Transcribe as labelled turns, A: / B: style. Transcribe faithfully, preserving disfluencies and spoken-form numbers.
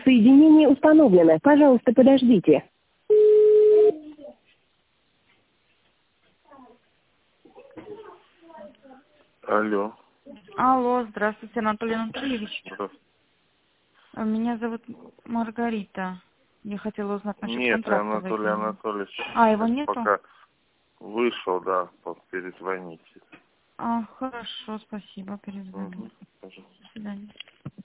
A: Соединение установлено. Пожалуйста, подождите.
B: Алло.
C: Алло, здравствуйте, Анатолий Анатольевич.
B: Здравствуйте.
C: А, Меня зовут Маргарита. Я хотела узнать насчет
B: Нет,
C: контракта.
B: Анатолий
C: возьмения.
B: Анатольевич.
C: А, его
B: Сейчас
C: нету?
B: пока вышел, да, по- перезвоните.
C: А, хорошо, спасибо, перезвоню.
B: Угу, пожалуйста.
C: До свидания.